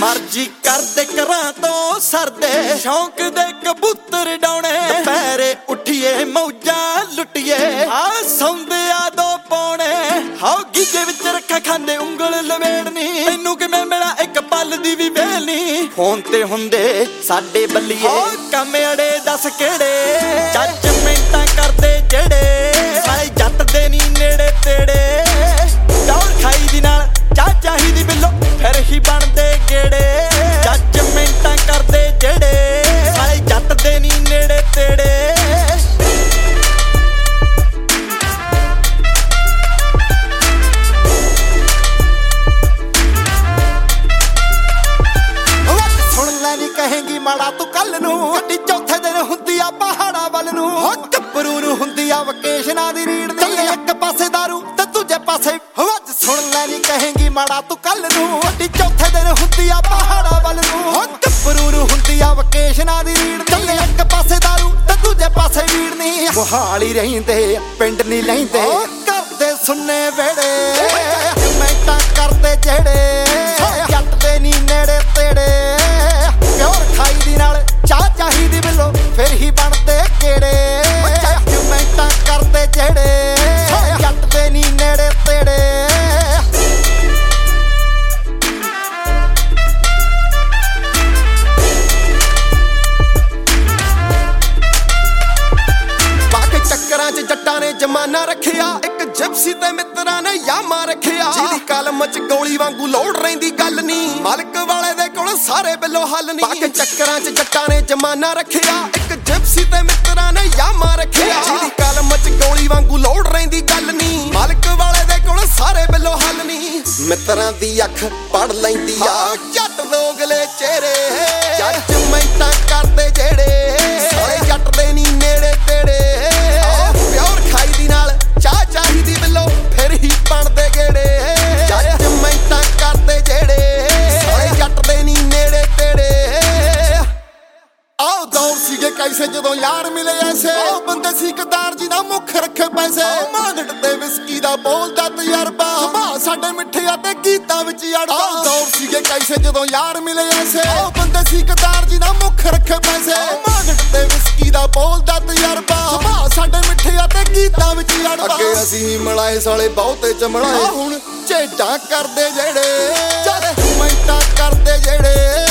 ਮਰਜੀ ਕਰਦੇ ਕਰਾਂ ਤੋਂ ਸਰਦੇ ਸ਼ੌਂਕ ਦੇ ਕਬੂਤਰ ਡਾਉਣੇ ਦੁਪਹਿਰੇ ਉੱਠੀਏ ਮੌਜਾਂ ਲੁੱਟੀਏ ਆ ਸੌਂਦਿਆ ਦੋ ਪੌਣੇ ਹਾਉ ਗੀਜੇ ਵਿੱਚ ਰੱਖਾਂ ਖਾਂਦੇ ਉਂਗਲ ਲਵੇੜਨੀ ਤੈਨੂੰ ਕਿਵੇਂ ਮਿਲਾ ਇੱਕ ਪਲ ਦੀ ਵੀ ਵੇਲ ਨੀ ਫੋਨ ਤੇ ਹੁੰਦੇ ਸਾਡੇ ਬੱਲੀਏ ਕੰਮ ਅੜੇ ਦੱਸ ਕਿਹੜੇ ਜੱਜ ਮਿੰਟਾਂ ਕਰਦੇ ਜਿਹੜੇ ਸਾਰੇ ਜੱਟ ਦੇ ਨੀ ਨੇੜੇ ਤੇੜੇ ਦੌੜ ਖਾਈ ਦੀ ਨਾਲ ਚਾਹ ਚਾਹੀਦੀ ਬਿੱਲੋ ਫਿਰ ਹੀ ਬਣਦੇ ਗੇੜੇ ਜੱਜ ਮਿੰਟਾਂ ਕਰਦੇ ਜਿਹੜੇ ਸਾਰੇ ਜੱਟ ਦੇ ਨੀ ਨੇੜੇ ਤੇੜੇ ਕਹੇਂਗੀ ਮਾੜਾ ਤੂੰ ਕੱਲ ਨੂੰ ਗੱਡੀ ਚੌਥੇ ਦਿਨ ਹੁੰਦੀ ਆ ਪਹਾੜਾਂ ਵੱਲ ਨੂੰ ਹੋ ਗੱਭਰੂ ਨੂੰ ਹੁੰਦੀ ਆ ਵਕੇਸ਼ਨਾਂ ਦੀ ਰੀੜ ਚੱਲੇ ਇੱਕ ਪਾਸੇ ਦਾਰੂ ਤੇ ਦੂਜੇ ਪਾਸੇ ਅੱਜ ਸੁਣ ਲੈ ਨੀ ਕਹੇਂਗੀ ਮਾੜਾ ਤੂੰ ਕੱਲ ਨੂੰ ਗੱਡੀ ਚੌਥੇ ਦਿਨ ਹੁੰਦੀ ਆ ਪਹਾੜਾਂ ਵੱਲ ਨੂੰ ਹੋ ਗੱਭਰੂ ਨੂੰ ਹੁੰਦੀ ਆ ਵਕੇਸ਼ਨਾਂ ਦੀ ਰੀੜ ਚੱਲੇ ਇੱਕ ਪਾਸੇ ਦਾਰੂ ਤੇ ਦੂਜੇ ਪਾਸੇ ਰੀੜ ਨੀ ਮੁਹਾਲੀ ਰਹਿੰਦੇ ਪਿੰਡ ਨਹੀਂ ਲੈਂਦੇ ਕਰਦੇ ਸੁੰਨੇ ਵੇੜੇ ਮਿੰਟਾਂ ਕਰਦੇ ਜਿਹੜੇ ਜੱਟ ਦੇ ਨੀ ਨੇੜੇ ਤੇੜੇ ਪਿਓਰ ਖਾਈ ਦੀ ਨਾਲ ਚਾਹ ਚਾਹੀਦੀ ਬਿੱਲੋ ਫਿਰ ਹੀ ਬਣਦੇ ਕਿਹੜੇ ਮਿੰਟਾਂ ਕਰਦੇ ਜਿਹੜੇ ਜੱਟ ਦੇ ਨੀ ਨੇੜੇ ਤੇੜੇ ਬਾਕੀ ਚੱਕਰਾਂ 'ਚ ਜੱਟਾਂ ਨੇ ਜਮਾਨਾ ਰੱਖਿਆ ਇੱਕ ਜਿਪਸੀ ਤੇ ਮਿੱਤਰਾਂ ਨੇ ਯਾਮਾ ਰੱਖਿਆ ਜਿਹਦੀ ਕਲਮ 'ਚ ਗੋਲੀ ਵਾਂਗੂ ਲੋੜ ਰਹਿੰਦੀ ਗੱਲ ਨੀ ਮਾਲਕ ਵਾਲੇ ਦੇ ਕੋਲ ਸਾਰੇ ਬਿੱਲੋ ਹੱਲ ਨੀ ਬਾਕੀ ਚੱਕਰਾਂ 'ਚ ਜੱਟਾਂ ਨੇ ਜਮਾਨਾ ਰੱਖਿਆ ਇੱਕ ਜਿਪਸੀ ਤੇ ਮਿੱਤਰਾਂ ਨੇ ਯਾਮਾ ਰੱਖਿਆ ਜਿਹਦੀ ਕਲਮ 'ਚ ਗੋਲੀ ਵਾਂਗੂ ਲੋੜ ਰਹਿੰਦੀ ਗੱਲ ਨੀ ਮਾਲਕ ਵਾਲੇ ਦੇ ਕੋਲ ਸਾਰੇ ਬਿੱਲੋ ਹੱਲ ਨੀ ਮਿੱਤਰਾਂ ਦੀ ਅੱਖ ਪੜ ਲੈਂਦੀ ਆ ਜੱਟ ਦੋਗਲੇ ਚਿਹਰੇ ਜੱਜ ਮਿੰਟਾਂ ਕਰਦੇ ਜਿਹੜੇ ਸਾਰੇ ਜੱਟ ਦੇ ਨੀ ਨੇੜੇ ਤੇੜੇ ਪਿਓਰ ਖਾਈ ਦੀ ਨਾਲ ਚਾਹ ਚਾਹੀਦੀ ਬਿੱਲੋ ਫਿਰ ਹੀ ਬਣਦੇ ਗੇੜੇ ਜੱਜ ਮਿੰਟਾਂ ਕਰਦੇ ਜਿਹੜੇ ਸਾਰੇ ਜੱਟ ਦੇ ਨੀ ਨੇੜੇ ਤੇੜੇ ਆਓ ਦੌਰ ਸੀਗੇ ਕੈਸੇ ਜਦੋਂ ਯਾਰ ਮਿਲੇ ਐਸੇ ਉਹ ਬੰਦੇ ਸੀ ਕਦਾਰ ਜੀ ਦਾ ਮੁੱਖ ਰੱਖੇ ਪੈਸੇ ਮਾਂਗੜ ਤੇ ਵਿਸਕੀ ਦਾ ਬੋਲਦਾ ਤਜਰਬਾ ਸੁਭਾਅ ਸਾਡੇ ਮਿੱਠੇ ਅਤੇ ਗੀਤਾਂ ਵਿੱਚ ਅੜਦਾ ਦੌਰ ਸੀਗੇ ਕੈਸੇ ਜਦੋਂ ਯਾਰ ਮਿਲੇ ਐਸੇ ਉਹ ਬੰਦੇ ਸੀ ਕਦਾਰ ਜੀ ਦਾ ਮੁੱਖ ਰੱਖੇ ਪੈਸੇ ਮਾਂਗੜ ਤੇ ਵਿਸਕੀ ਦਾ ਬੋਲਦਾ ਤਜਰਬਾ ਸੁਭਾਅ ਸਾਡੇ ਮਿੱਠੇ ਅਤੇ ਗੀਤਾਂ ਵਿੱਚ ਅੜਦਾ ਅੱਗੇ ਅਸੀਂ ਮਲਾਏ ਸਾਲੇ ਬਹੁਤੇ ਚਮੜਾਏ ਹੁਣ ਝੇਡਾਂ ਕਰਦੇ ਜਿਹੜੇ ਜਦ ਮਿੰਟਾਂ ਕਰਦੇ ਜਿਹੜੇ